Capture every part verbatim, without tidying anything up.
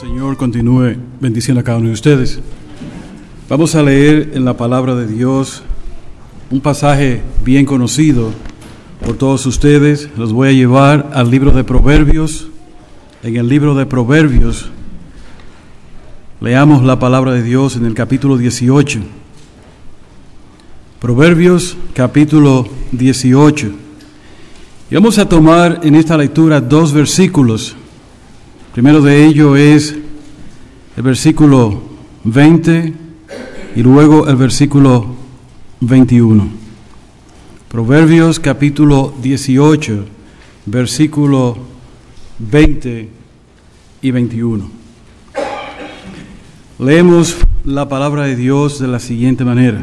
Señor continúe bendiciendo a cada uno de ustedes. Vamos a leer en la palabra de Dios un pasaje bien conocido por todos ustedes. Los voy a llevar al libro de Proverbios. En el libro de Proverbios leamos la palabra de Dios en el capítulo dieciocho. Proverbios capítulo dieciocho. Y vamos a tomar en esta lectura dos versículos. El primero de ellos es el versículo veinte y luego el versículo veintiuno. Proverbios capítulo dieciocho, versículo veinte y veintiuno. Leemos la palabra de Dios de la siguiente manera.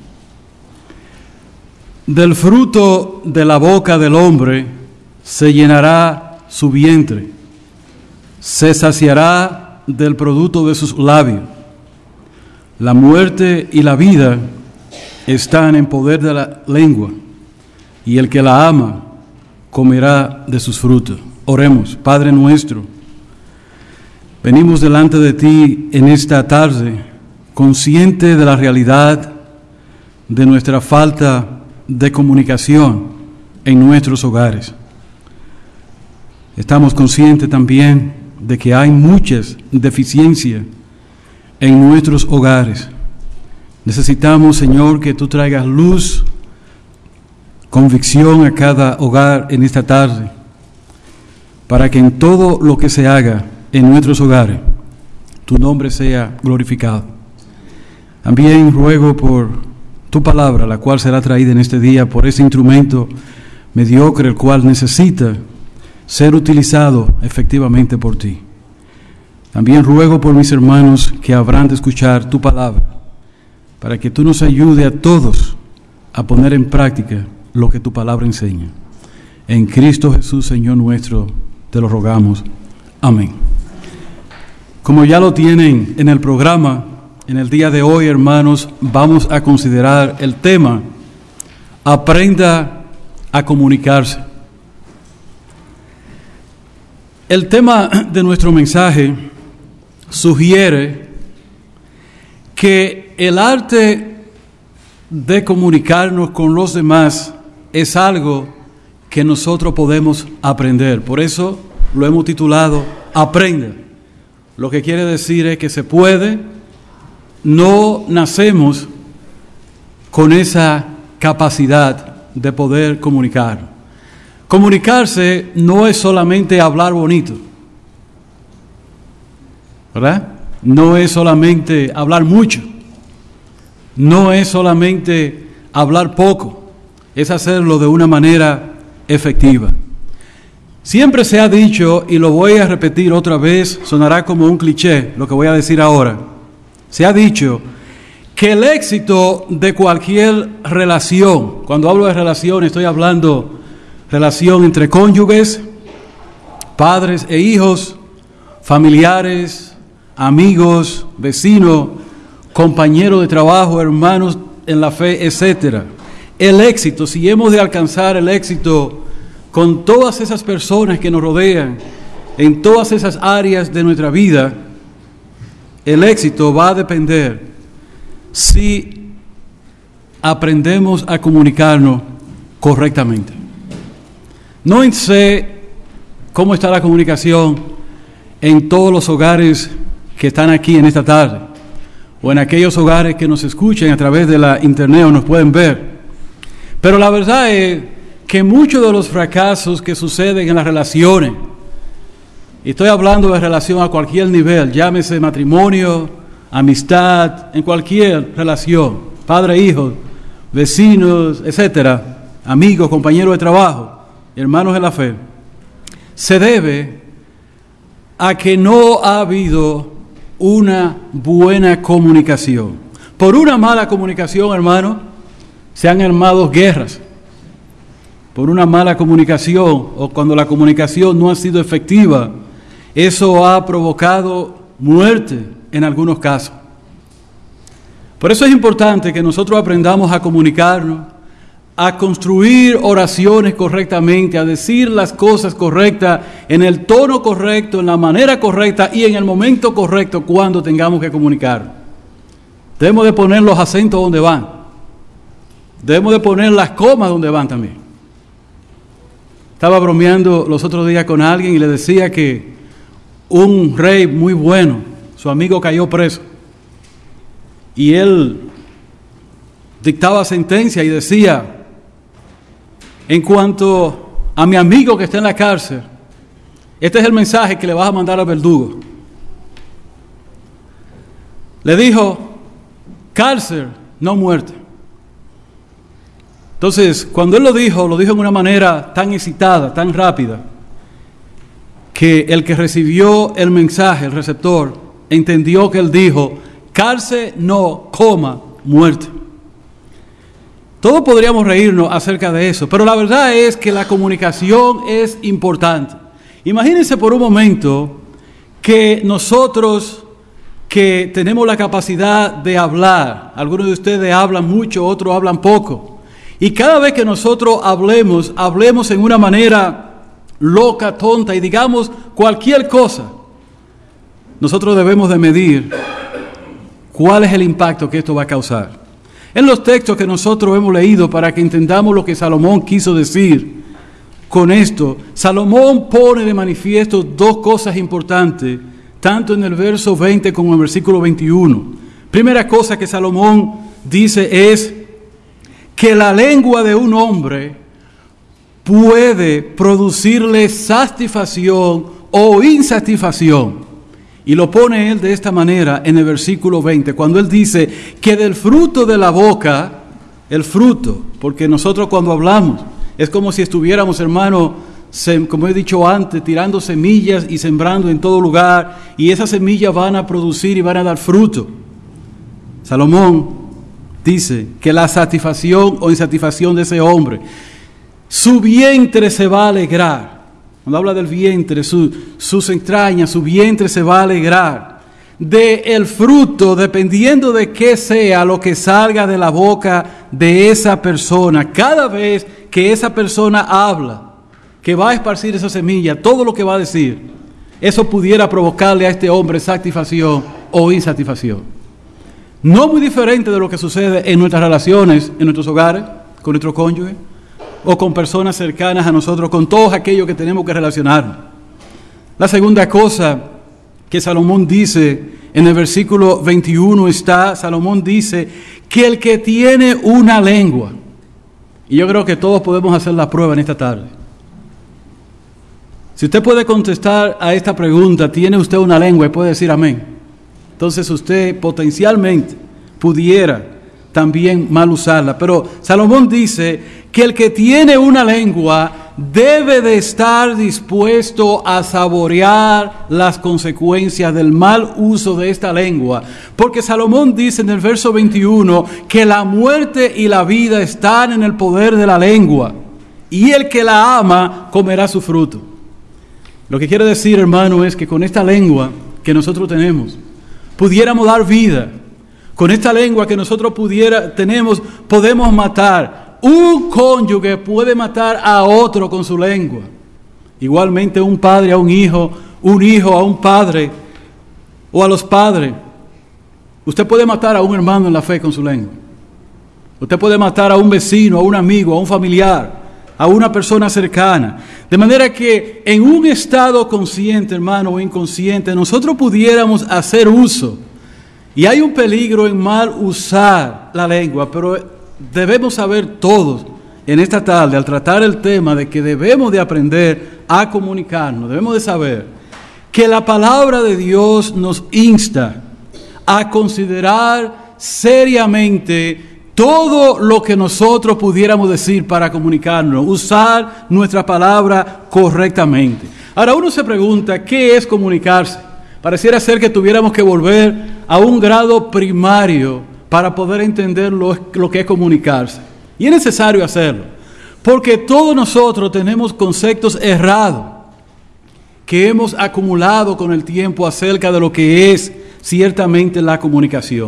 Del fruto de la boca del hombre se llenará su vientre, se saciará del producto de sus labios. La muerte y la vida están en poder de la lengua, y el que la ama comerá de sus frutos. Oremos. Padre nuestro, venimos delante de ti en esta tarde, consciente de la realidad de nuestra falta de comunicación en nuestros hogares. Estamos conscientes también de que hay muchas deficiencias en nuestros hogares. Necesitamos, Señor, que tú traigas luz, convicción a cada hogar en esta tarde, para que en todo lo que se haga en nuestros hogares, tu nombre sea glorificado. También ruego por tu palabra, la cual será traída en este día por ese instrumento mediocre, el cual necesita ser utilizado efectivamente por ti. También ruego por mis hermanos que habrán de escuchar tu palabra, para que tú nos ayude a todos a poner en práctica lo que tu palabra enseña. En Cristo Jesús, Señor nuestro, te lo rogamos. Amén. Como ya lo tienen en el programa, en el día de hoy, hermanos, vamos a considerar el tema: aprenda a comunicarse. El tema de nuestro mensaje sugiere que el arte de comunicarnos con los demás es algo que nosotros podemos aprender. Por eso lo hemos titulado Aprenda. Lo que quiere decir es que se puede. No nacemos con esa capacidad de poder comunicar. Comunicarse no es solamente hablar bonito, ¿verdad? No es solamente hablar mucho, no es solamente hablar poco, es hacerlo de una manera efectiva. Siempre se ha dicho, y lo voy a repetir otra vez, sonará como un cliché lo que voy a decir ahora. Se ha dicho que el éxito de cualquier relación, cuando hablo de relación estoy hablando relación entre cónyuges, padres e hijos, familiares, amigos, vecinos, compañeros de trabajo, hermanos en la fe, etcétera. El éxito, si hemos de alcanzar el éxito con todas esas personas que nos rodean, en todas esas áreas de nuestra vida, el éxito va a depender si aprendemos a comunicarnos correctamente. No sé cómo está la comunicación en todos los hogares que están aquí en esta tarde, o en aquellos hogares que nos escuchen a través de la internet o nos pueden ver. Pero la verdad es que muchos de los fracasos que suceden en las relaciones, y estoy hablando de relación a cualquier nivel, llámese matrimonio, amistad, en cualquier relación, padre, hijo, vecinos, etcétera, amigos, compañeros de trabajo, hermanos en la fe, se debe a que no ha habido una buena comunicación. Por una mala comunicación, hermano, se han armado guerras. Por una mala comunicación, o cuando la comunicación no ha sido efectiva, eso ha provocado muerte en algunos casos. Por eso es importante que nosotros aprendamos a comunicarnos, a construir oraciones correctamente, a decir las cosas correctas, en el tono correcto, en la manera correcta y en el momento correcto cuando tengamos que comunicar. Debemos de poner los acentos donde van. Debemos de poner las comas donde van también. Estaba bromeando los otros días con alguien y le decía que un rey muy bueno, su amigo cayó preso. Y él dictaba sentencia y decía: en cuanto a mi amigo que está en la cárcel, este es el mensaje que le vas a mandar al verdugo. Le dijo: cárcel, no muerte. Entonces, cuando él lo dijo, lo dijo en una manera tan excitada, tan rápida, que el que recibió el mensaje, el receptor, entendió que él dijo: cárcel, no, coma, muerte. Todos podríamos reírnos acerca de eso, pero la verdad es que la comunicación es importante. Imagínense por un momento que nosotros que tenemos la capacidad de hablar, algunos de ustedes hablan mucho, otros hablan poco, y cada vez que nosotros hablemos, hablemos en una manera loca, tonta, y digamos cualquier cosa, nosotros debemos de medir cuál es el impacto que esto va a causar. En los textos que nosotros hemos leído, para que entendamos lo que Salomón quiso decir con esto, Salomón pone de manifiesto dos cosas importantes, tanto en el verso veinte como en el versículo veintiuno. Primera cosa que Salomón dice es que la lengua de un hombre puede producirle satisfacción o insatisfacción. Y lo pone él de esta manera en el versículo veinte, cuando él dice que del fruto de la boca, el fruto, porque nosotros cuando hablamos es como si estuviéramos, hermano, sem, como he dicho antes, tirando semillas y sembrando en todo lugar, y esas semillas van a producir y van a dar fruto. Salomón dice que la satisfacción o insatisfacción de ese hombre, su vientre se va a alegrar. Cuando habla del vientre, su, sus entrañas, su vientre se va a alegrar de el fruto, dependiendo de qué sea lo que salga de la boca de esa persona. Cada vez que esa persona habla, que va a esparcir esa semilla, todo lo que va a decir, eso pudiera provocarle a este hombre satisfacción o insatisfacción. No muy diferente de lo que sucede en nuestras relaciones, en nuestros hogares, con nuestro cónyuge, o con personas cercanas a nosotros, con todos aquellos que tenemos que relacionarnos. La segunda cosa que Salomón dice en el versículo veintiuno está, Salomón dice que el que tiene una lengua, y yo creo que todos podemos hacer la prueba en esta tarde. Si usted puede contestar a esta pregunta, ¿tiene usted una lengua? Y puede decir amén. Entonces usted potencialmente pudiera también mal usarla. Pero Salomón dice que el que tiene una lengua debe de estar dispuesto a saborear las consecuencias del mal uso de esta lengua. Porque Salomón dice en el verso veintiuno que la muerte y la vida están en el poder de la lengua, y el que la ama comerá su fruto. Lo que quiere decir, hermano, es que con esta lengua que nosotros tenemos, pudiéramos dar vida. Con esta lengua que nosotros pudiera, tenemos, podemos matar. Un cónyuge puede matar a otro con su lengua. Igualmente un padre a un hijo, un hijo a un padre o a los padres. Usted puede matar a un hermano en la fe con su lengua. Usted puede matar a un vecino, a un amigo, a un familiar, a una persona cercana. De manera que en un estado consciente, hermano, o inconsciente, nosotros pudiéramos hacer uso. Y hay un peligro en mal usar la lengua, pero debemos saber todos en esta tarde, al tratar el tema de que debemos de aprender a comunicarnos, debemos de saber que la palabra de Dios nos insta a considerar seriamente todo lo que nosotros pudiéramos decir para comunicarnos, usar nuestra palabra correctamente. Ahora uno se pregunta, ¿qué es comunicarse? Pareciera ser que tuviéramos que volver a un grado primario para poder entender lo, lo que es comunicarse. Y es necesario hacerlo, porque todos nosotros tenemos conceptos errados que hemos acumulado con el tiempo acerca de lo que es ciertamente la comunicación.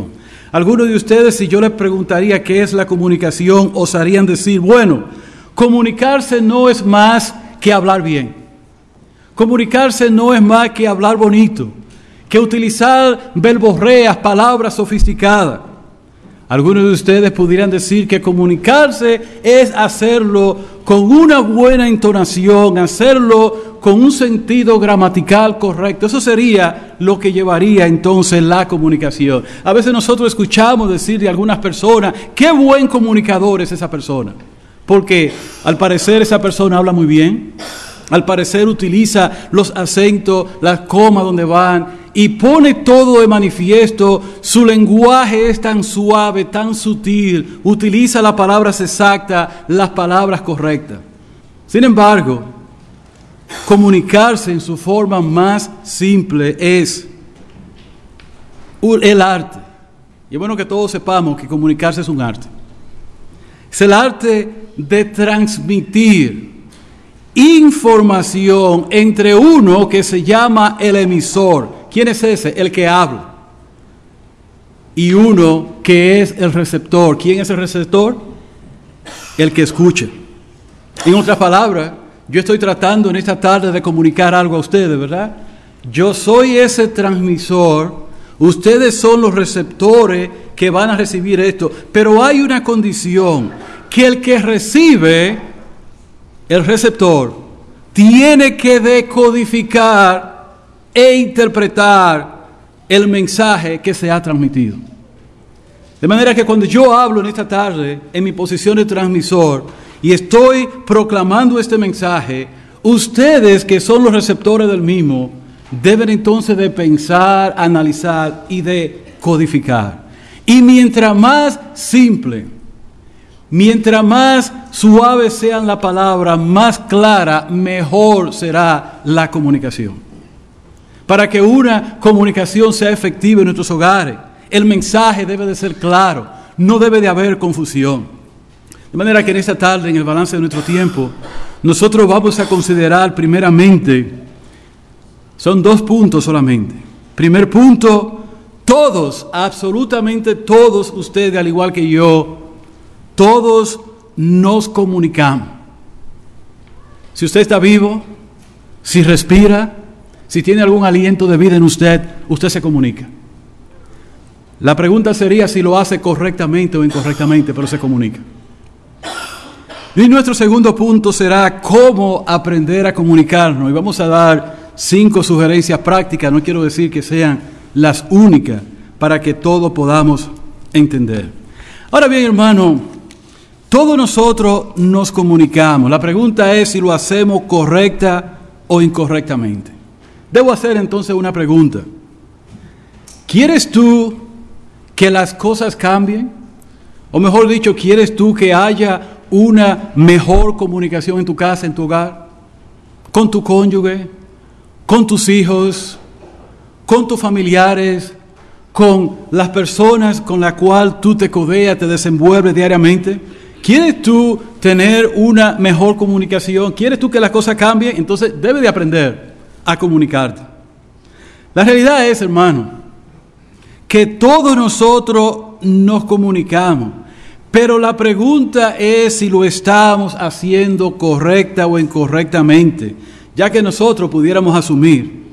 Algunos de ustedes, si yo les preguntaría qué es la comunicación, osarían decir, bueno, comunicarse no es más que hablar bien. Comunicarse no es más que hablar bonito, que utilizar verborreas, palabras sofisticadas. Algunos de ustedes pudieran decir que comunicarse es hacerlo con una buena entonación, hacerlo con un sentido gramatical correcto. Eso sería lo que llevaría entonces la comunicación. A veces nosotros escuchamos decir de algunas personas, qué buen comunicador es esa persona. Porque al parecer esa persona habla muy bien, al parecer utiliza los acentos, las comas donde van, y pone todo de manifiesto. Su lenguaje es tan suave, tan sutil, utiliza las palabras exactas, las palabras correctas. Sin embargo, comunicarse en su forma más simple es el arte. Y es bueno que todos sepamos que comunicarse es un arte. Es el arte de transmitir información entre uno que se llama el emisor. ¿Quién es ese? El que habla. Y uno que es el receptor. ¿Quién es el receptor? El que escucha. En otras palabras, yo estoy tratando en esta tarde de comunicar algo a ustedes, ¿verdad? Yo soy ese transmisor, ustedes son los receptores que van a recibir esto, pero hay una condición, que el que recibe, el receptor, tiene que decodificar e interpretar el mensaje que se ha transmitido. De manera que cuando yo hablo en esta tarde, en mi posición de transmisor, y estoy proclamando este mensaje, ustedes que son los receptores del mismo, deben entonces de pensar, analizar y de codificar. Y mientras más simple, mientras más suave sean las palabras, más clara, mejor será la comunicación. Para que una comunicación sea efectiva en nuestros hogares, el mensaje debe de ser claro, no debe de haber confusión. De manera que en esta tarde, en el balance de nuestro tiempo, nosotros vamos a considerar primeramente, son dos puntos solamente. Primer punto, todos, absolutamente todos ustedes, al igual que yo, todos nos comunicamos. Si usted está vivo, si respira, si tiene algún aliento de vida en usted, usted se comunica. La pregunta sería si lo hace correctamente o incorrectamente, pero se comunica. Y nuestro segundo punto será cómo aprender a comunicarnos. Y vamos a dar cinco sugerencias prácticas, no quiero decir que sean las únicas, para que todos podamos entender. Ahora bien, hermano, todos nosotros nos comunicamos. La pregunta es si lo hacemos correcta o incorrectamente. Debo hacer entonces una pregunta. ¿Quieres tú que las cosas cambien? O mejor dicho, ¿quieres tú que haya una mejor comunicación en tu casa, en tu hogar? Con tu cónyuge, con tus hijos, con tus familiares, con las personas con las cuales tú te codeas, te desenvuelves diariamente. ¿Quieres tú tener una mejor comunicación? ¿Quieres tú que las cosas cambien? Entonces debes de aprender a comunicarte. La realidad es, hermano, que todos nosotros nos comunicamos, pero la pregunta es si lo estamos haciendo correcta o incorrectamente, ya que nosotros pudiéramos asumir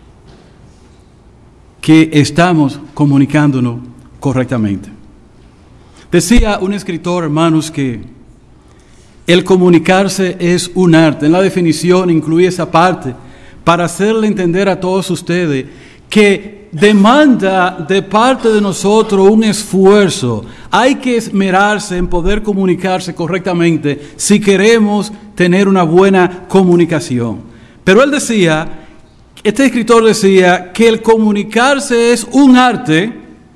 que estamos comunicándonos correctamente. Decía un escritor, hermanos, que el comunicarse es un arte. En la definición incluye esa parte para hacerle entender a todos ustedes que demanda de parte de nosotros un esfuerzo. Hay que esmerarse en poder comunicarse correctamente si queremos tener una buena comunicación. Pero él decía, este escritor decía que el comunicarse es un arte,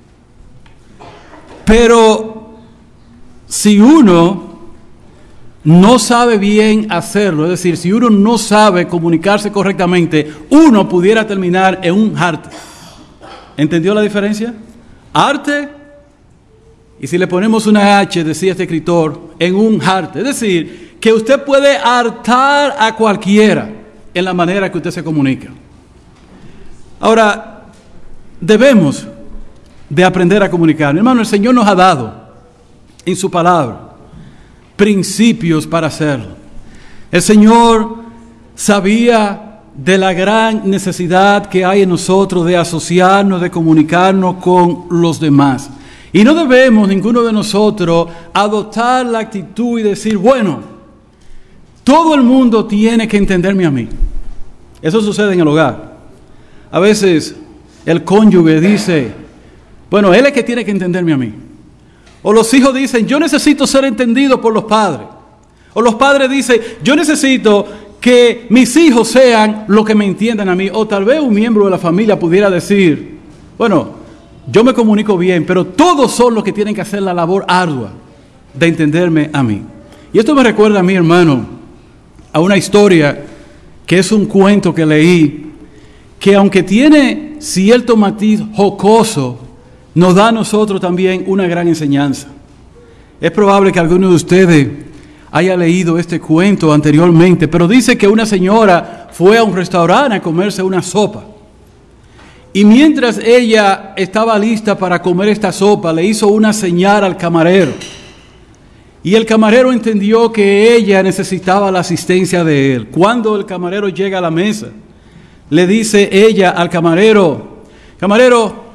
pero si uno no sabe bien hacerlo, es decir, si uno no sabe comunicarse correctamente, uno pudiera terminar en un arte. ¿Entendió la diferencia? Arte, y si le ponemos una H, decía este escritor, en un arte. Es decir, que usted puede hartar a cualquiera en la manera que usted se comunica. Ahora, debemos de aprender a comunicar. Hermano, el Señor nos ha dado en su palabra principios para hacerlo. El Señor sabía de la gran necesidad que hay en nosotros de asociarnos, de comunicarnos con los demás. Y no debemos ninguno de nosotros adoptar la actitud y decir, bueno, todo el mundo tiene que entenderme a mí. Eso sucede en el hogar. A veces el cónyuge dice, bueno, él es que tiene que entenderme a mí. O los hijos dicen, yo necesito ser entendido por los padres. O los padres dicen, yo necesito que mis hijos sean los que me entiendan a mí. O tal vez un miembro de la familia pudiera decir, bueno, yo me comunico bien, pero todos son los que tienen que hacer la labor ardua de entenderme a mí. Y esto me recuerda a mí, hermano, a una historia que es un cuento que leí, que aunque tiene cierto matiz jocoso, nos da a nosotros también una gran enseñanza. Es probable que alguno de ustedes haya leído este cuento anteriormente, pero dice que una señora fue a un restaurante a comerse una sopa. Y mientras ella estaba lista para comer esta sopa, le hizo una señal al camarero. Y el camarero entendió que ella necesitaba la asistencia de él. Cuando el camarero llega a la mesa, le dice ella al camarero, camarero,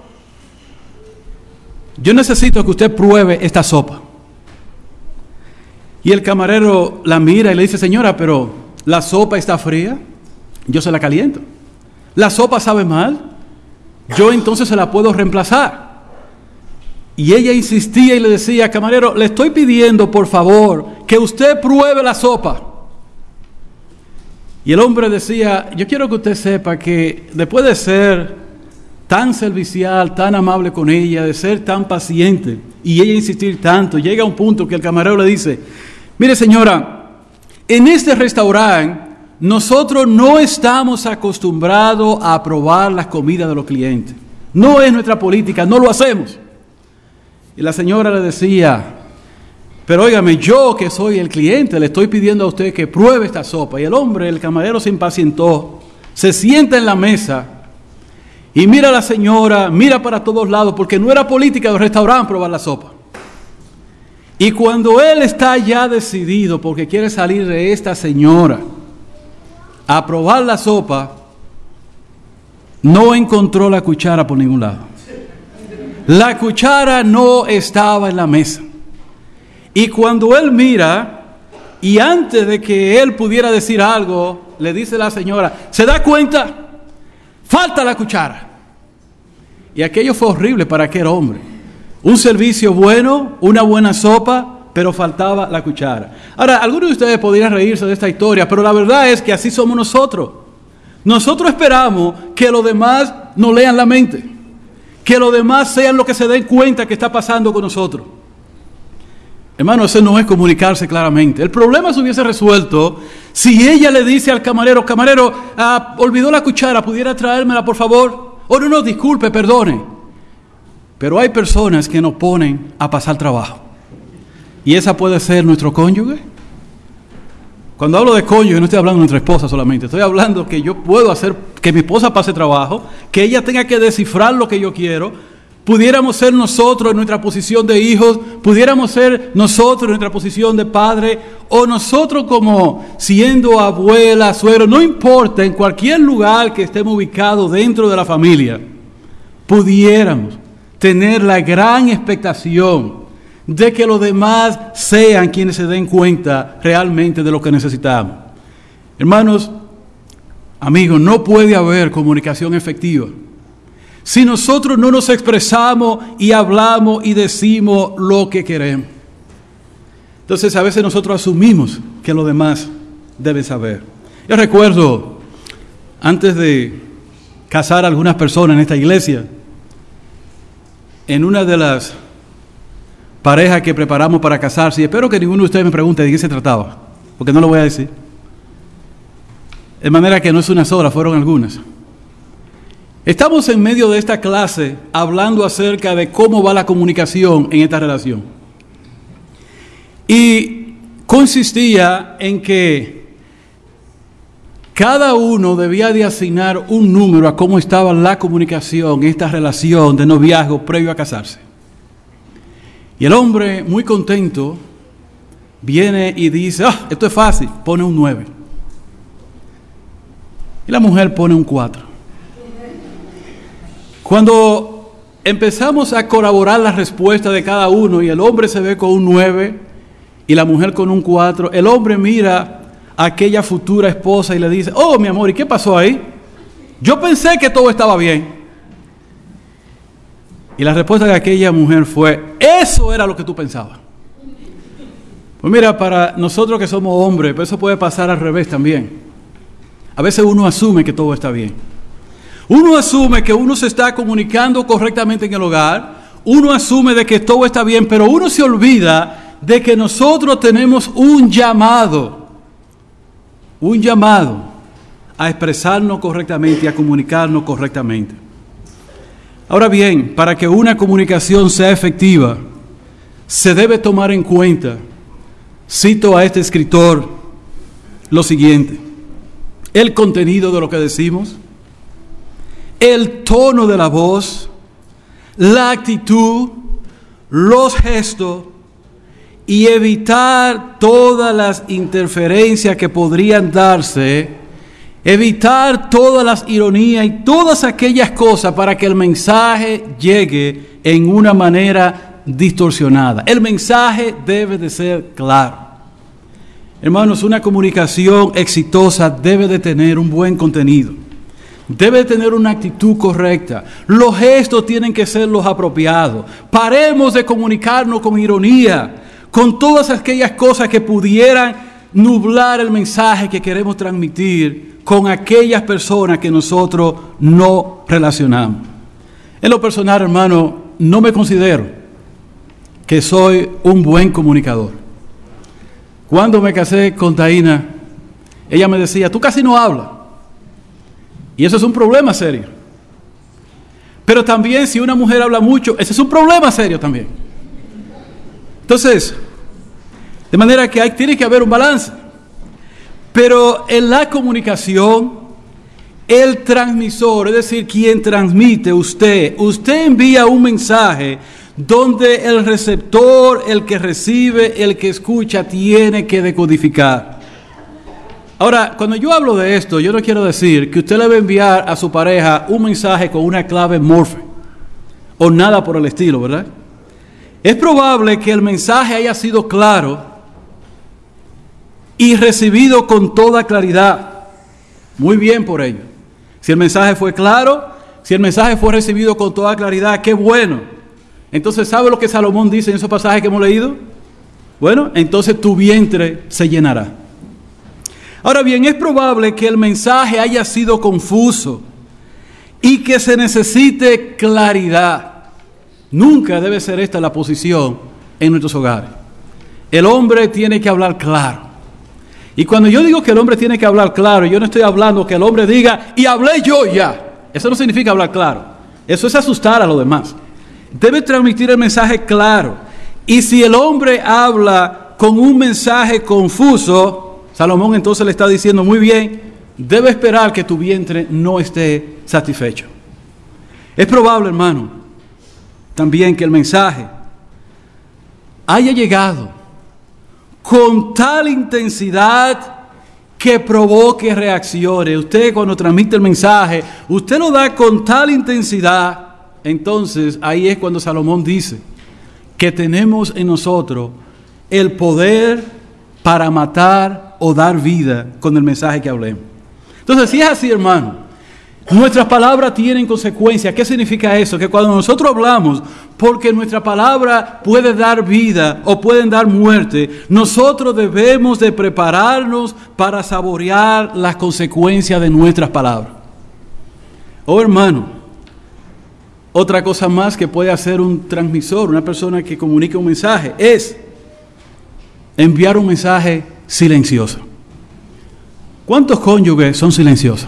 yo necesito que usted pruebe esta sopa. Y el camarero la mira y le dice, señora, pero la sopa está fría, yo se la caliento. La sopa sabe mal, yo entonces se la puedo reemplazar. Y ella insistía y le decía, camarero, le estoy pidiendo por favor que usted pruebe la sopa. Y el hombre decía, yo quiero que usted sepa que después de ser tan servicial, tan amable con ella, de ser tan paciente, y ella insistir tanto, llega a un punto que el camarero le dice, mire señora, en este restaurante nosotros no estamos acostumbrados a probar las comidas de los clientes. No es nuestra política, no lo hacemos. Y la señora le decía, pero óigame, yo que soy el cliente, le estoy pidiendo a usted que pruebe esta sopa. Y el hombre, el camarero, se impacientó, se sienta en la mesa y mira a la señora, mira para todos lados, porque no era política del restaurante probar la sopa. Y cuando él está ya decidido, porque quiere salir de esta señora a probar la sopa, no encontró la cuchara por ningún lado. La cuchara no estaba en la mesa. Y cuando él mira, y antes de que él pudiera decir algo, le dice la señora, ¿se da cuenta? Falta la cuchara. Y aquello fue horrible para aquel hombre. Un servicio bueno, una buena sopa, pero faltaba la cuchara. Ahora, algunos de ustedes podrían reírse de esta historia, pero la verdad es que así somos nosotros. Nosotros esperamos que los demás nos lean la mente, que los demás sean los que se den cuenta que está pasando con nosotros. Hermano, eso no es comunicarse claramente. El problema se hubiese resuelto si ella le dice al camarero, camarero, ah, olvidó la cuchara, ¿pudiera traérmela por favor? Oh, no, no, disculpe, perdone. Pero hay personas que nos ponen a pasar trabajo. ¿Y esa puede ser nuestro cónyuge? Cuando hablo de cónyuge no estoy hablando de nuestra esposa solamente. Estoy hablando que yo puedo hacer que mi esposa pase trabajo, que ella tenga que descifrar lo que yo quiero. Pudiéramos ser nosotros en nuestra posición de hijos, pudiéramos ser nosotros en nuestra posición de padre, o nosotros como siendo abuela, suegro, no importa, en cualquier lugar que estemos ubicados dentro de la familia, pudiéramos tener la gran expectación de que los demás sean quienes se den cuenta realmente de lo que necesitamos. Hermanos, amigos, no puede haber comunicación efectiva si nosotros no nos expresamos y hablamos y decimos lo que queremos. Entonces a veces nosotros asumimos que los demás deben saber. Yo recuerdo, antes de casar a algunas personas en esta iglesia, en una de las parejas que preparamos para casarse, y espero que ninguno de ustedes me pregunte de qué se trataba, porque no lo voy a decir. De manera que no es una sola, fueron algunas. Estamos en medio de esta clase hablando acerca de cómo va la comunicación en esta relación. Y consistía en que cada uno debía de asignar un número a cómo estaba la comunicación, esta relación de noviazgo previo a casarse. Y el hombre, muy contento, viene y dice, ah, esto es fácil, pone un nueve. Y la mujer pone un cuatro. Cuando empezamos a corroborar la respuesta de cada uno y el hombre se ve con un nueve y la mujer con un cuatro, el hombre mira a aquella futura esposa y le dice, oh, mi amor, ¿y qué pasó ahí? Yo pensé que todo estaba bien. Y la respuesta de aquella mujer fue, eso era lo que tú pensabas. Pues mira, para nosotros que somos hombres, pero eso puede pasar al revés también. A veces uno asume que todo está bien. Uno asume que uno se está comunicando correctamente en el hogar, uno asume de que todo está bien, pero uno se olvida de que nosotros tenemos un llamado, un llamado a expresarnos correctamente y a comunicarnos correctamente. Ahora bien, para que una comunicación sea efectiva, se debe tomar en cuenta, cito a este escritor, lo siguiente: el contenido de lo que decimos, el tono de la voz, la actitud, los gestos y evitar todas las interferencias que podrían darse, evitar todas las ironías y todas aquellas cosas para que el mensaje llegue en una manera distorsionada. El mensaje debe de ser claro. Hermanos, una comunicación exitosa debe de tener un buen contenido. Debe tener una actitud correcta. Los gestos tienen que ser los apropiados. Paremos de comunicarnos con ironía, con todas aquellas cosas que pudieran nublar el mensaje que queremos transmitir con aquellas personas que nosotros no relacionamos. En lo personal, hermano, no me considero que soy un buen comunicador. Cuando me casé con Taina, ella me decía, tú casi no hablas. Y eso es un problema serio. Pero también si una mujer habla mucho, ese es un problema serio también. Entonces, de manera que hay, tiene que haber un balance. Pero en la comunicación, el transmisor, es decir, quien transmite, usted, usted envía un mensaje donde el receptor, el que recibe, el que escucha, tiene que decodificar. Ahora, cuando yo hablo de esto, yo no quiero decir que usted le va a enviar a su pareja un mensaje con una clave Morse o nada por el estilo, ¿verdad? Es probable que el mensaje haya sido claro y recibido con toda claridad. Muy bien por ello. Si el mensaje fue claro, si el mensaje fue recibido con toda claridad, qué bueno. Entonces, ¿sabe lo que Salomón dice en esos pasajes que hemos leído? Bueno, entonces tu vientre se llenará. Ahora bien, es probable que el mensaje haya sido confuso y que se necesite claridad. Nunca debe ser esta la posición en nuestros hogares. El hombre tiene que hablar claro. Y cuando yo digo que el hombre tiene que hablar claro, yo no estoy hablando que el hombre diga, y hablé yo ya. Eso no significa hablar claro. Eso es asustar a los demás. Debe transmitir el mensaje claro. Y si el hombre habla con un mensaje confuso, Salomón entonces le está diciendo, muy bien, debe esperar que tu vientre no esté satisfecho. Es probable, hermano, también que el mensaje haya llegado con tal intensidad que provoque reacciones. Usted cuando transmite el mensaje, usted lo da con tal intensidad, entonces ahí es cuando Salomón dice que tenemos en nosotros el poder para matar o dar vida con el mensaje que hablemos. Entonces, si es así, hermano, nuestras palabras tienen consecuencias. ¿Qué significa eso? Que cuando nosotros hablamos, porque nuestra palabra puede dar vida o pueden dar muerte, nosotros debemos de prepararnos para saborear las consecuencias de nuestras palabras. Oh, hermano, otra cosa más que puede hacer un transmisor, una persona que comunica un mensaje, es enviar un mensaje silencioso. ¿Cuántos cónyuges son silenciosos?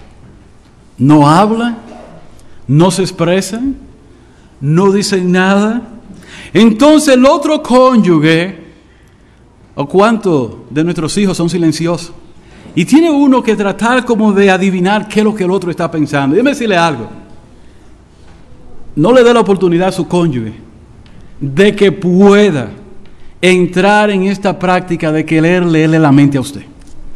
No hablan, no se expresan, no dicen nada. Entonces el otro cónyuge, ¿o cuántos de nuestros hijos son silenciosos? Y tiene uno que tratar como de adivinar qué es lo que el otro está pensando. Déjeme decirle algo. No le dé la oportunidad a su cónyuge de que pueda entrar en esta práctica de querer leerle la mente a usted.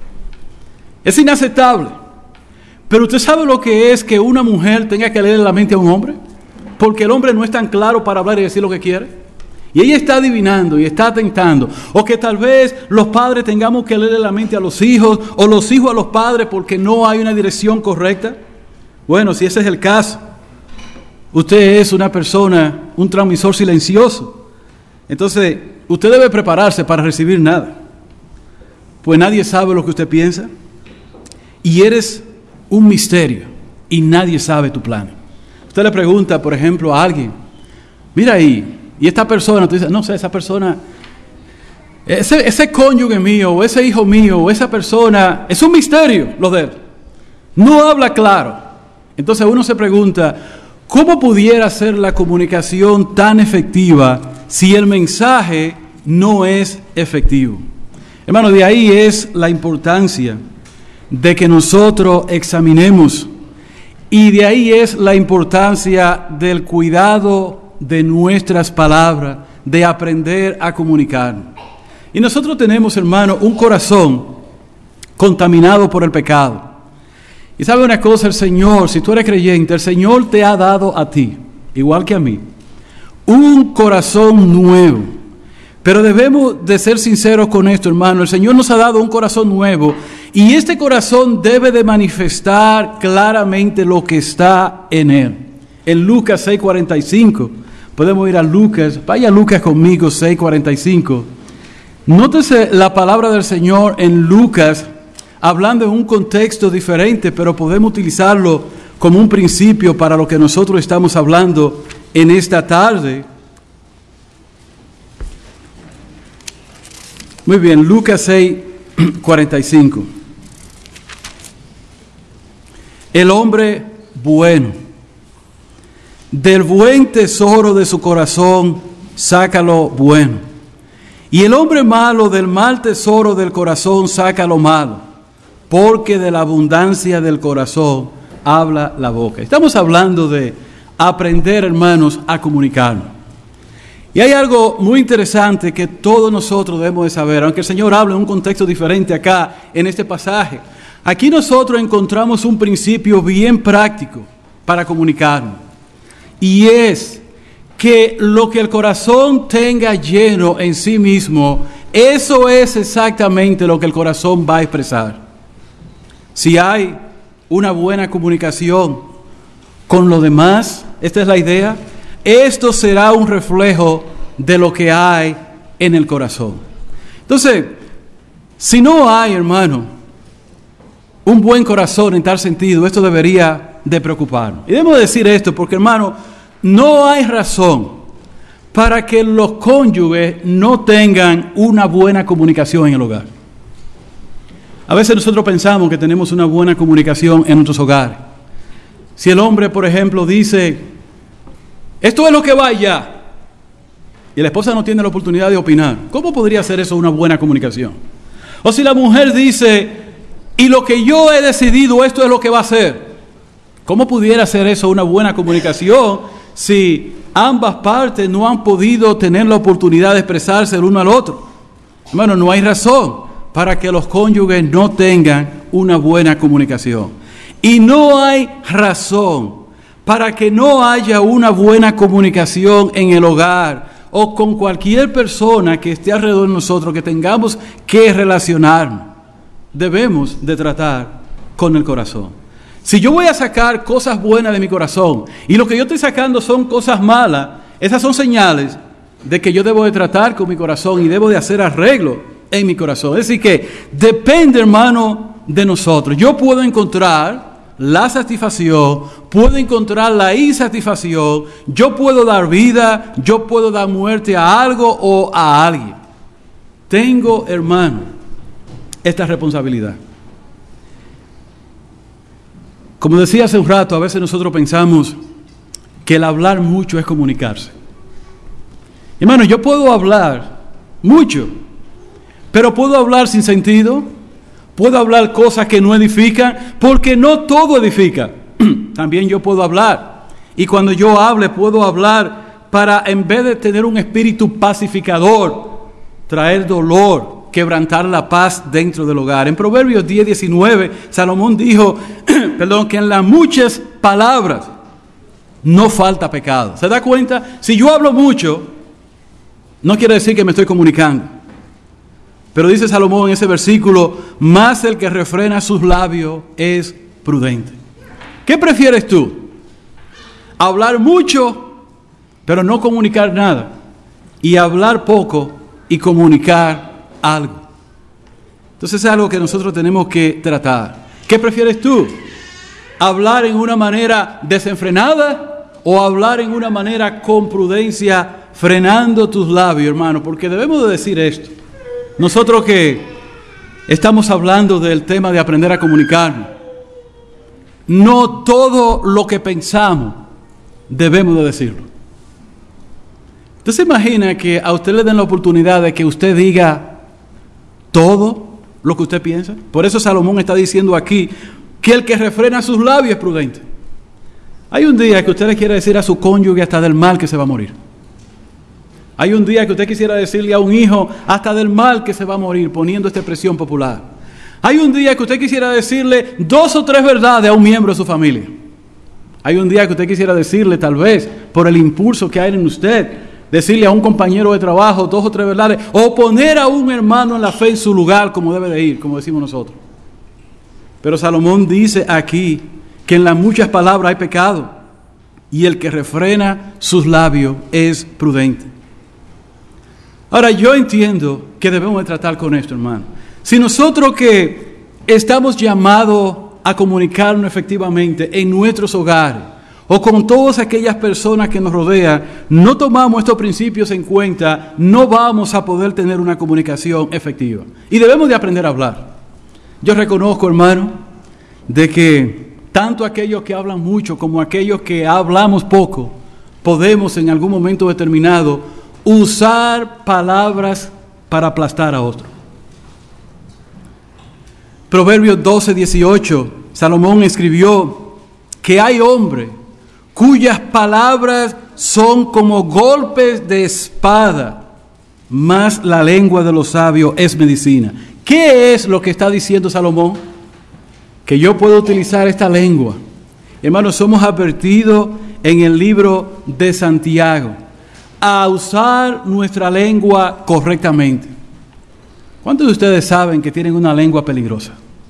Es inaceptable. Pero usted sabe lo que es que una mujer tenga que leerle la mente a un hombre, porque el hombre no es tan claro para hablar y decir lo que quiere. Y ella está adivinando y está tentando. O que tal vez los padres tengamos que leerle la mente a los hijos, o los hijos a los padres porque no hay una dirección correcta. Bueno, si ese es el caso, usted es una persona, un transmisor silencioso. Entonces, usted debe prepararse para recibir nada. Pues nadie sabe lo que usted piensa. Y eres un misterio y nadie sabe tu plan. Usted le pregunta, por ejemplo, a alguien, mira ahí, y esta persona, tú dices, no sé, esa persona, ese, ese cónyuge mío, o ese hijo mío, o esa persona, es un misterio lo de él. No habla claro. Entonces uno se pregunta, ¿cómo pudiera ser la comunicación tan efectiva si el mensaje no es efectivo? Hermano, de ahí es la importancia de que nosotros examinemos, y de ahí es la importancia del cuidado de nuestras palabras, de aprender a comunicar. Y nosotros tenemos, hermano, un corazón contaminado por el pecado. Y sabe una cosa, el Señor, si tú eres creyente, el Señor te ha dado a ti, igual que a mí, un corazón nuevo. Pero debemos de ser sinceros con esto, hermano. El Señor nos ha dado un corazón nuevo, y este corazón debe de manifestar claramente lo que está en él. En Lucas seis cuarenta y cinco, podemos ir a Lucas, vaya a Lucas conmigo, seis cuarenta y cinco. Nótese la palabra del Señor en Lucas, hablando en un contexto diferente, pero podemos utilizarlo como un principio para lo que nosotros estamos hablando en esta tarde. Muy bien, Lucas seis cuarenta y cinco. El hombre bueno, del buen tesoro de su corazón, saca lo bueno. Y el hombre malo, del mal tesoro del corazón, saca lo malo, porque de la abundancia del corazón habla la boca. Estamos hablando de aprender, hermanos, a comunicarnos. Y hay algo muy interesante que todos nosotros debemos de saber, aunque el Señor habla en un contexto diferente acá, en este pasaje. Aquí nosotros encontramos un principio bien práctico para comunicarnos. Y es que lo que el corazón tenga lleno en sí mismo, eso es exactamente lo que el corazón va a expresar. Si hay una buena comunicación con los demás, esta es la idea, esto será un reflejo de lo que hay en el corazón. Entonces, si no hay, hermano, un buen corazón en tal sentido, esto debería de preocuparnos. Y debemos decir esto porque, hermano, no hay razón para que los cónyuges no tengan una buena comunicación en el hogar. A veces nosotros pensamos que tenemos una buena comunicación en nuestros hogares. Si el hombre, por ejemplo, dice, esto es lo que va ya, y la esposa no tiene la oportunidad de opinar, ¿cómo podría ser eso una buena comunicación? O si la mujer dice, y lo que yo he decidido, esto es lo que va a ser, ¿cómo pudiera ser eso una buena comunicación si ambas partes no han podido tener la oportunidad de expresarse el uno al otro? Bueno, no hay razón para que los cónyuges no tengan una buena comunicación. Y no hay razón para que no haya una buena comunicación en el hogar o con cualquier persona que esté alrededor de nosotros, que tengamos que relacionarnos. Debemos de tratar con el corazón. Si yo voy a sacar cosas buenas de mi corazón y lo que yo estoy sacando son cosas malas, esas son señales de que yo debo de tratar con mi corazón y debo de hacer arreglo en mi corazón. Es decir que depende, hermano, de nosotros. Yo puedo encontrar la satisfacción, puedo encontrar la insatisfacción, yo puedo dar vida, yo puedo dar muerte a algo o a alguien. Tengo, hermano, esta responsabilidad. Como decía hace un rato, a veces nosotros pensamos que el hablar mucho es comunicarse. Hermano, yo puedo hablar mucho, pero puedo hablar sin sentido, Puedo hablar cosas que no edifican, porque no todo edifica. También yo puedo hablar. Y cuando yo hable, puedo hablar para, en vez de tener un espíritu pacificador, traer dolor, quebrantar la paz dentro del hogar. En Proverbios diez, diecinueve, Salomón dijo, perdón, que en las muchas palabras no falta pecado. ¿Se da cuenta? Si yo hablo mucho, no quiere decir que me estoy comunicando. Pero dice Salomón en ese versículo, más el que refrena sus labios es prudente. ¿Qué prefieres tú? ¿Hablar mucho, pero no comunicar nada? ¿Y hablar poco y comunicar algo? Entonces es algo que nosotros tenemos que tratar. ¿Qué prefieres tú? ¿Hablar en una manera desenfrenada o hablar en una manera con prudencia, frenando tus labios, hermano? Porque debemos de decir esto. Nosotros que estamos hablando del tema de aprender a comunicarnos, no todo lo que pensamos debemos de decirlo. ¿Usted se imagina que a usted le den la oportunidad de que usted diga todo lo que usted piensa? Por eso Salomón está diciendo aquí que el que refrena sus labios es prudente. Hay un día que usted le quiere decir a su cónyuge hasta del mal que se va a morir. Hay un día que usted quisiera decirle a un hijo hasta del mal que se va a morir, poniendo esta expresión popular. Hay un día que usted quisiera decirle dos o tres verdades a un miembro de su familia. Hay un día que usted quisiera decirle, tal vez, por el impulso que hay en usted, decirle a un compañero de trabajo dos o tres verdades, o poner a un hermano en la fe en su lugar como debe de ir, como decimos nosotros. Pero Salomón dice aquí que en las muchas palabras hay pecado, y el que refrena sus labios es prudente. Ahora, yo entiendo que debemos de tratar con esto, hermano. Si nosotros que estamos llamados a comunicarnos efectivamente en nuestros hogares, o con todas aquellas personas que nos rodean, no tomamos estos principios en cuenta, no vamos a poder tener una comunicación efectiva. Y debemos de aprender a hablar. Yo reconozco, hermano, de que tanto aquellos que hablan mucho como aquellos que hablamos poco, podemos en algún momento determinado usar palabras para aplastar a otro. Proverbios doce, dieciocho, Salomón escribió que hay hombres cuyas palabras son como golpes de espada, mas la lengua de los sabios es medicina. ¿Qué es lo que está diciendo Salomón? Que yo puedo utilizar esta lengua. Hermanos, somos advertidos en el libro de Santiago a usar nuestra lengua correctamente. ¿Cuántos de ustedes saben que tienen una lengua peligrosa?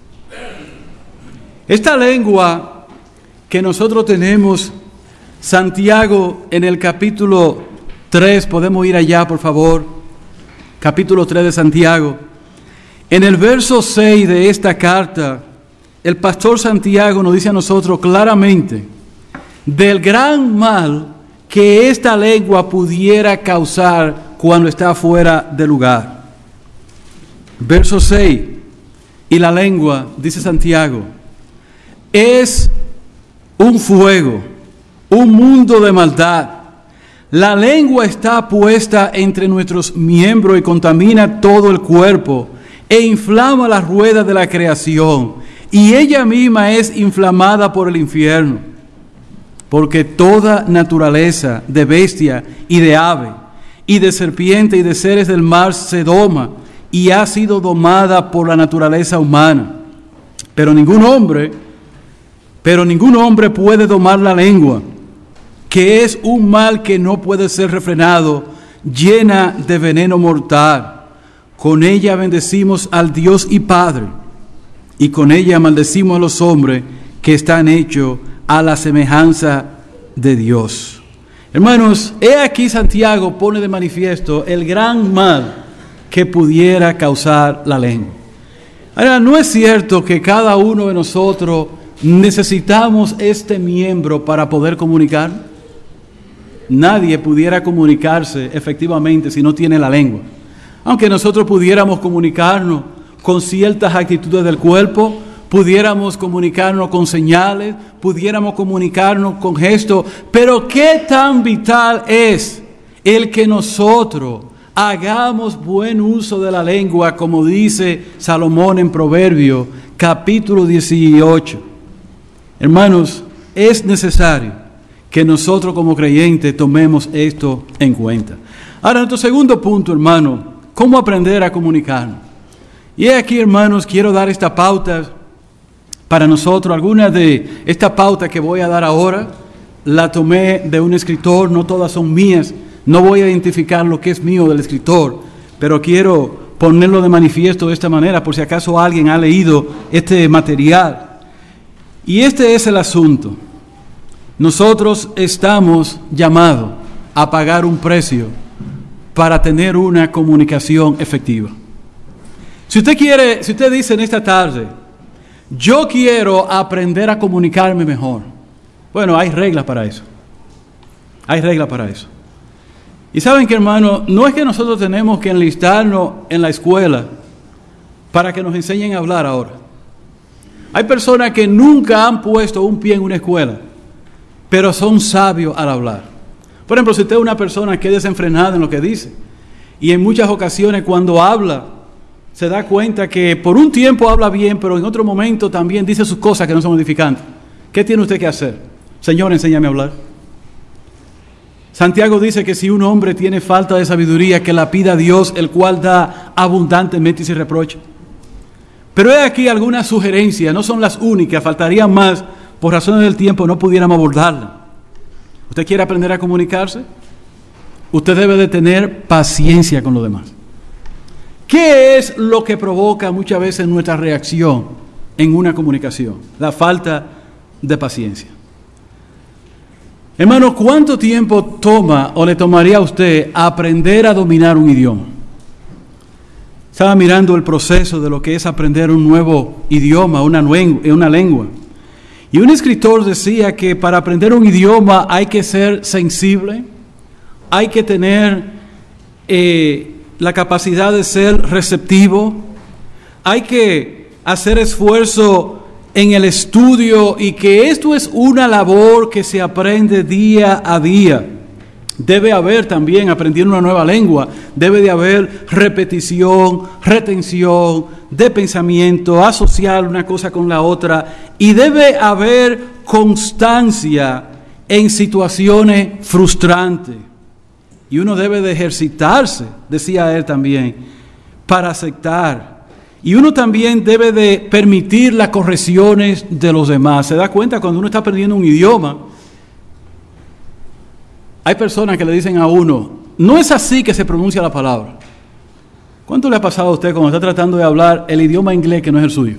Esta lengua que nosotros tenemos, Santiago en el capítulo tres, podemos ir allá por favor, capítulo tres de Santiago. En el verso seis de esta carta, el pastor Santiago nos dice a nosotros claramente del gran mal que esta lengua pudiera causar cuando está fuera de lugar. Verso seis, y la lengua, dice Santiago, es un fuego, un mundo de maldad. La lengua está puesta entre nuestros miembros y contamina todo el cuerpo e inflama las ruedas de la creación, y ella misma es inflamada por el infierno, porque toda naturaleza de bestia y de ave y de serpiente y de seres del mar se doma y ha sido domada por la naturaleza humana. Pero ningún hombre, pero ningún hombre puede domar la lengua, que es un mal que no puede ser refrenado, llena de veneno mortal. Con ella bendecimos al Dios y Padre, y con ella maldecimos a los hombres que están hechos a la semejanza de Dios. Hermanos, he aquí Santiago pone de manifiesto el gran mal que pudiera causar la lengua. Ahora, ¿no es cierto que cada uno de nosotros necesitamos este miembro para poder comunicar? Nadie pudiera comunicarse efectivamente si no tiene la lengua. Aunque nosotros pudiéramos comunicarnos con ciertas actitudes del cuerpo, pudiéramos comunicarnos con señales, pudiéramos comunicarnos con gestos, pero ¿qué tan vital es el que nosotros Hagamos buen uso de la lengua, como dice Salomón en Proverbios, capítulo dieciocho. Hermanos, es necesario que nosotros como creyentes tomemos esto en cuenta. Ahora, nuestro segundo punto, hermano, ¿cómo aprender a comunicarnos? Y aquí, hermanos, quiero dar esta pauta para nosotros. Algunas de estas pautas que voy a dar ahora, la tomé de un escritor, no todas son mías. No voy a identificar lo que es mío del escritor, pero quiero ponerlo de manifiesto de esta manera, por si acaso alguien ha leído este material. Y este es el asunto. Nosotros estamos llamados a pagar un precio para tener una comunicación efectiva. Si usted quiere, si usted dice en esta tarde, yo quiero aprender a comunicarme mejor, bueno, hay reglas para eso. Hay reglas para eso. Y saben que, hermano, no es que nosotros tenemos que enlistarnos en la escuela para que nos enseñen a hablar ahora. Hay personas que nunca han puesto un pie en una escuela, pero son sabios al hablar. Por ejemplo, si usted es una persona que es desenfrenada en lo que dice, y en muchas ocasiones cuando habla, se da cuenta que por un tiempo habla bien, pero en otro momento también dice sus cosas que no son edificantes. ¿Qué tiene usted que hacer? Señor, enséñame a hablar. Santiago dice que si un hombre tiene falta de sabiduría, que la pida a Dios, el cual da abundantemente y sin reproche. Pero he aquí algunas sugerencias, no son las únicas, faltarían más, por razones del tiempo no pudiéramos abordarlas. ¿Usted quiere aprender a comunicarse? Usted debe de tener paciencia con los demás. ¿Qué es lo que provoca muchas veces nuestra reacción en una comunicación? La falta de paciencia. Hermano, ¿cuánto tiempo toma o le tomaría a usted aprender a dominar un idioma? Estaba mirando el proceso de lo que es aprender un nuevo idioma, una, una lengua. Y un escritor decía que para aprender un idioma hay que ser sensible, hay que tener eh, la capacidad de ser receptivo, hay que hacer esfuerzo en el estudio y que esto es una labor que se aprende día a día. Debe haber también, aprendiendo una nueva lengua, debe de haber repetición, retención de pensamiento, asociar una cosa con la otra, y debe haber constancia en situaciones frustrantes. Y uno debe de ejercitarse, decía él también, para aceptar. Y uno también debe de permitir las correcciones de los demás. Se da cuenta cuando uno está aprendiendo un idioma. Hay personas que le dicen a uno, no es así que se pronuncia la palabra. ¿Cuánto le ha pasado a usted cuando está tratando de hablar el idioma inglés que no es el suyo?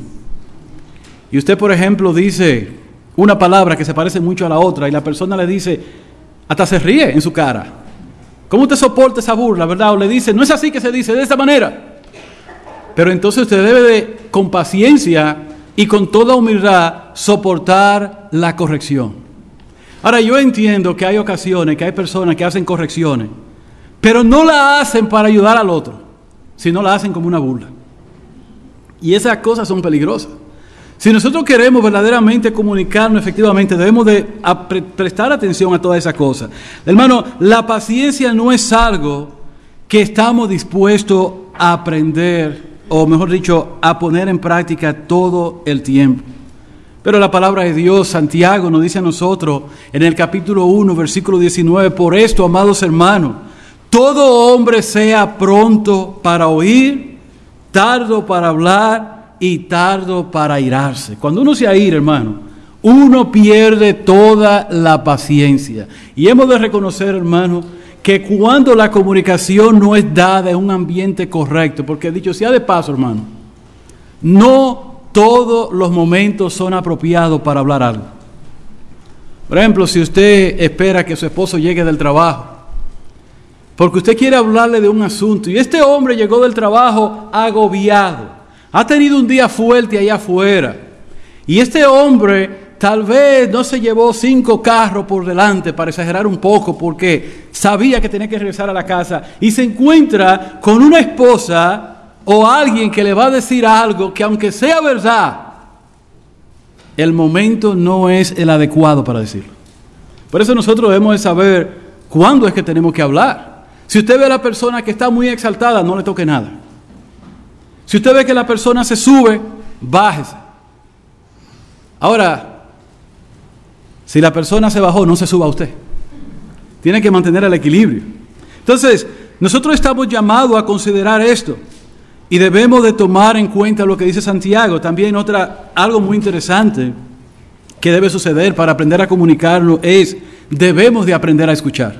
Y usted, por ejemplo, dice una palabra que se parece mucho a la otra y la persona le dice, hasta se ríe en su cara. ¿Cómo usted soporta esa burla, verdad? O le dice, no es así que se dice, de esta manera. Pero entonces usted debe de, con paciencia y con toda humildad, soportar la corrección. Ahora, yo entiendo que hay ocasiones, que hay personas que hacen correcciones, pero no la hacen para ayudar al otro, sino la hacen como una burla. Y esas cosas son peligrosas. Si nosotros queremos verdaderamente comunicarnos efectivamente, debemos de pre- prestar atención a todas esas cosas. Hermano, la paciencia no es algo que estamos dispuestos a aprender, o mejor dicho, a poner en práctica todo el tiempo. Pero la palabra de Dios, Santiago nos dice a nosotros, en el capítulo uno, versículo diecinueve, por esto, amados hermanos, todo hombre sea pronto para oír, tardo para hablar y tardo para airarse. Cuando uno se aira, hermano, uno pierde toda la paciencia. Y hemos de reconocer, hermano, que cuando la comunicación no es dada en un ambiente correcto, porque dicho sea de paso, hermano, no todos los momentos son apropiados para hablar algo. Por ejemplo, si usted espera que su esposo llegue del trabajo, porque usted quiere hablarle de un asunto, y este hombre llegó del trabajo agobiado, ha tenido un día fuerte allá afuera, y este hombre tal vez no se llevó cinco carros por delante, para exagerar un poco, porque sabía que tenía que regresar a la casa, y se encuentra con una esposa o alguien que le va a decir algo que, aunque sea verdad, el momento no es el adecuado para decirlo. Por eso nosotros debemos de saber cuándo es que tenemos que hablar. Si usted ve a la persona que está muy exaltada, no le toque nada. Si usted ve que la persona se sube, bájese. Ahora, si la persona se bajó, no se suba usted. Tiene que mantener el equilibrio. Entonces, nosotros estamos llamados a considerar esto y debemos de tomar en cuenta lo que dice Santiago. También otra, algo muy interesante que debe suceder para aprender a comunicarnos es, debemos de aprender a escuchar.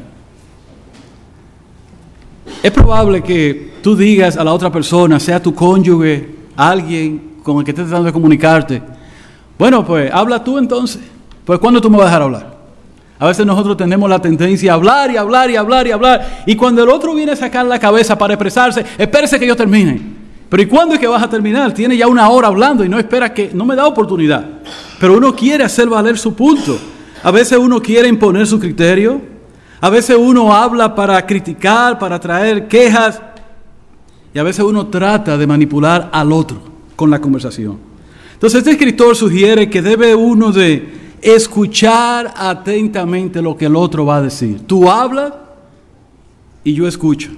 Es probable que tú digas a la otra persona, sea tu cónyuge, alguien con el que estés tratando de comunicarte, bueno, pues habla tú entonces, pues ¿cuándo tú me vas a dejar hablar? A veces nosotros tenemos la tendencia a hablar y hablar y hablar y hablar, y cuando el otro viene a sacar la cabeza para expresarse, espérese que yo termine. Pero ¿y cuándo es que vas a terminar? Tiene ya una hora hablando y no espera que, no me da oportunidad. Pero uno quiere hacer valer su punto. A veces uno quiere imponer su criterio. A veces uno habla para criticar, para traer quejas. Y a veces uno trata de manipular al otro con la conversación. Entonces este escritor sugiere que debe uno de escuchar atentamente lo que el otro va a decir. Tú hablas y yo escucho.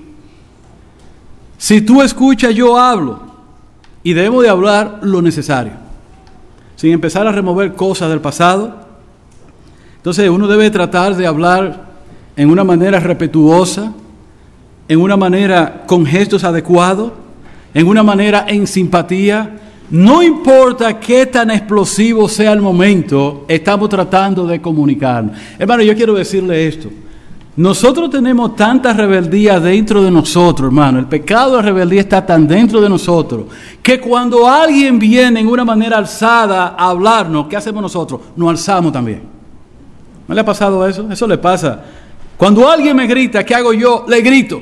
Si tú escuchas, yo hablo. Y debemos de hablar lo necesario, sin empezar a remover cosas del pasado. Entonces uno debe tratar de hablar en una manera respetuosa, en una manera con gestos adecuados, en una manera en simpatía. No importa qué tan explosivo sea el momento, estamos tratando de comunicarnos. Hermano, yo quiero decirle esto. Nosotros tenemos tanta rebeldía dentro de nosotros, hermano. El pecado de rebeldía está tan dentro de nosotros que cuando alguien viene en una manera alzada a hablarnos, ¿qué hacemos nosotros? Nos alzamos también. ¿No le ha pasado eso? Eso le pasa. Cuando alguien me grita, ¿qué hago yo? Le grito.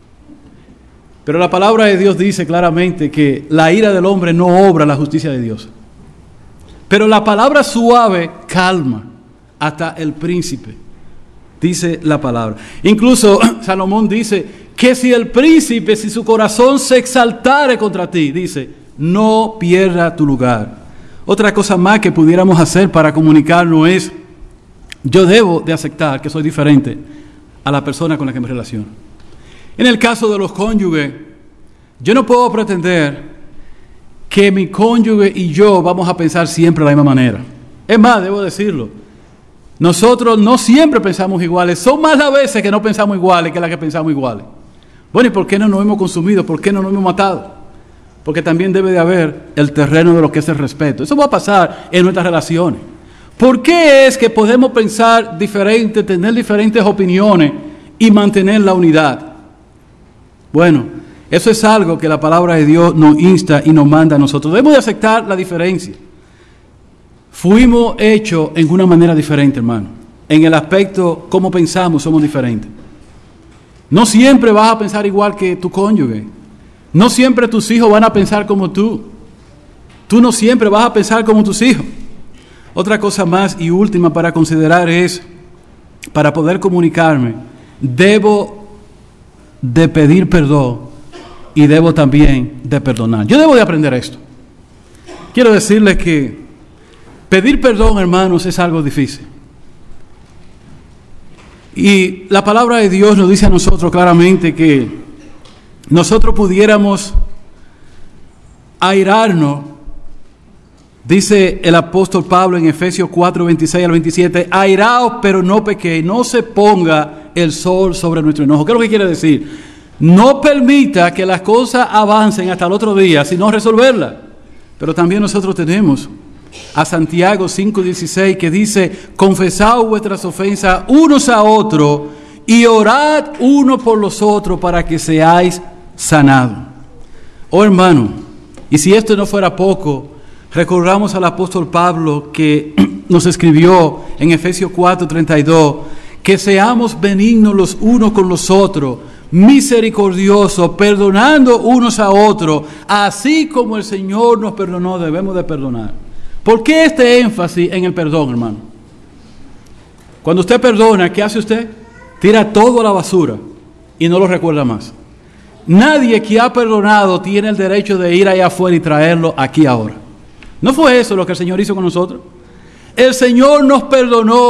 Pero la palabra de Dios dice claramente que la ira del hombre no obra la justicia de Dios. Pero la palabra suave calma hasta el príncipe, dice la palabra. Incluso Salomón dice que si el príncipe, si su corazón se exaltare contra ti, dice, no pierda tu lugar. Otra cosa más que pudiéramos hacer para comunicarnos es, yo debo de aceptar que soy diferente a la persona con la que me relaciono. En el caso de los cónyuges, yo no puedo pretender que mi cónyuge y yo vamos a pensar siempre de la misma manera. Es más, debo decirlo, nosotros no siempre pensamos iguales. Son más las veces que no pensamos iguales que las que pensamos iguales. Bueno, ¿y por qué no nos hemos consumido? ¿Por qué no nos hemos matado? Porque también debe de haber el terreno de lo que es el respeto. Eso va a pasar en nuestras relaciones. ¿Por qué es que podemos pensar diferente, tener diferentes opiniones y mantener la unidad? Bueno, eso es algo que la palabra de Dios nos insta y nos manda a nosotros. Debemos de aceptar la diferencia. Fuimos hechos en una manera diferente, hermano. En el aspecto, cómo pensamos, somos diferentes. No siempre vas a pensar igual que tu cónyuge. No siempre tus hijos van a pensar como tú. Tú no siempre vas a pensar como tus hijos. Otra cosa más y última para considerar es, para poder comunicarme, debo de pedir perdón y debo también de perdonar. Yo debo de aprender esto. Quiero decirles que pedir perdón, hermanos, es algo difícil. Y la palabra de Dios nos dice a nosotros claramente que nosotros pudiéramos airarnos. Dice el apóstol Pablo en Efesios cuatro, veintiséis al veintisiete, airaos pero no pequéis, no se ponga el sol sobre nuestro enojo. ¿Qué es lo que quiere decir? No permita que las cosas avancen hasta el otro día, sino resolverlas. Pero también nosotros tenemos a Santiago cinco dieciséis que dice, confesad vuestras ofensas unos a otros y orad uno por los otros para que seáis sanados. Oh hermano, y si esto no fuera poco, recordamos al apóstol Pablo que nos escribió en Efesios cuatro treinta y dos, que seamos benignos los unos con los otros, misericordiosos, perdonando unos a otros, así como el Señor nos perdonó, debemos de perdonar. ¿Por qué este énfasis en el perdón, hermano? Cuando usted perdona, ¿qué hace usted? Tira todo a la basura y no lo recuerda más. Nadie que ha perdonado tiene el derecho de ir allá afuera y traerlo aquí ahora. ¿No fue eso lo que el Señor hizo con nosotros? El Señor nos perdonó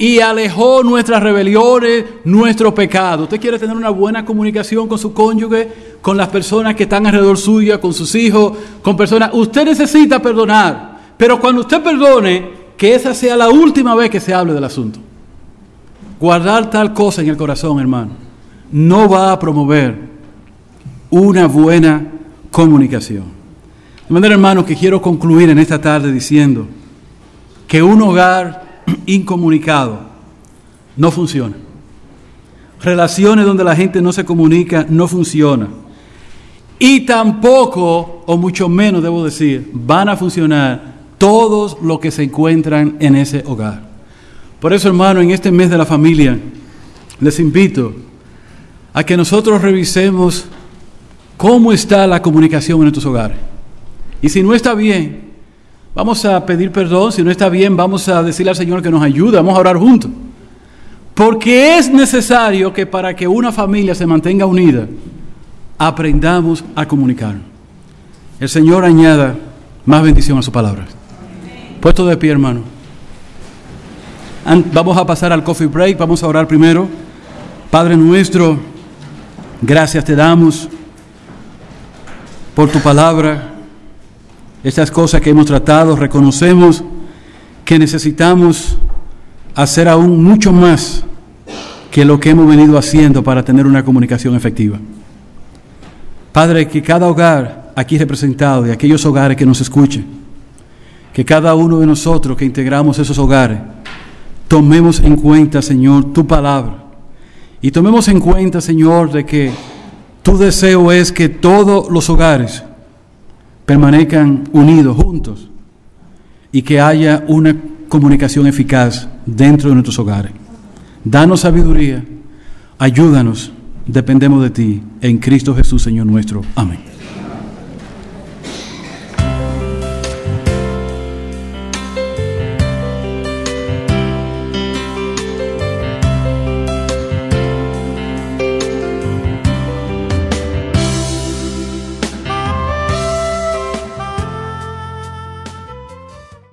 y alejó nuestras rebeliones, nuestro pecado. Usted quiere tener una buena comunicación con su cónyuge, con las personas que están alrededor suya, con sus hijos, con personas. Usted necesita perdonar, pero cuando usted perdone, que esa sea la última vez que se hable del asunto. Guardar tal cosa en el corazón, hermano, no va a promover una buena comunicación. De manera, hermano, que quiero concluir en esta tarde diciendo que un hogar incomunicado no funciona. Relaciones donde la gente no se comunica no funciona. Y tampoco, o mucho menos debo decir, van a funcionar todos los que se encuentran en ese hogar. Por eso, hermano, en este mes de la familia, les invito a que nosotros revisemos cómo está la comunicación en nuestros hogares. Y si no está bien, vamos a pedir perdón. Si no está bien, vamos a decirle al Señor que nos ayude. Vamos a orar juntos. Porque es necesario que para que una familia se mantenga unida, aprendamos a comunicar. El Señor añada más bendición a su palabra. Puesto de pie, hermano. Vamos a pasar al coffee break. Vamos a orar primero. Padre nuestro, gracias te damos por tu palabra. Estas cosas que hemos tratado, reconocemos que necesitamos hacer aún mucho más que lo que hemos venido haciendo para tener una comunicación efectiva. Padre, que cada hogar aquí representado y aquellos hogares que nos escuchen, que cada uno de nosotros que integramos esos hogares, tomemos en cuenta, Señor, tu palabra. Y tomemos en cuenta, Señor, de que tu deseo es que todos los hogares permanezcan unidos, juntos, y que haya una comunicación eficaz dentro de nuestros hogares. Danos sabiduría, ayúdanos, dependemos de ti, en Cristo Jesús, Señor nuestro. Amén.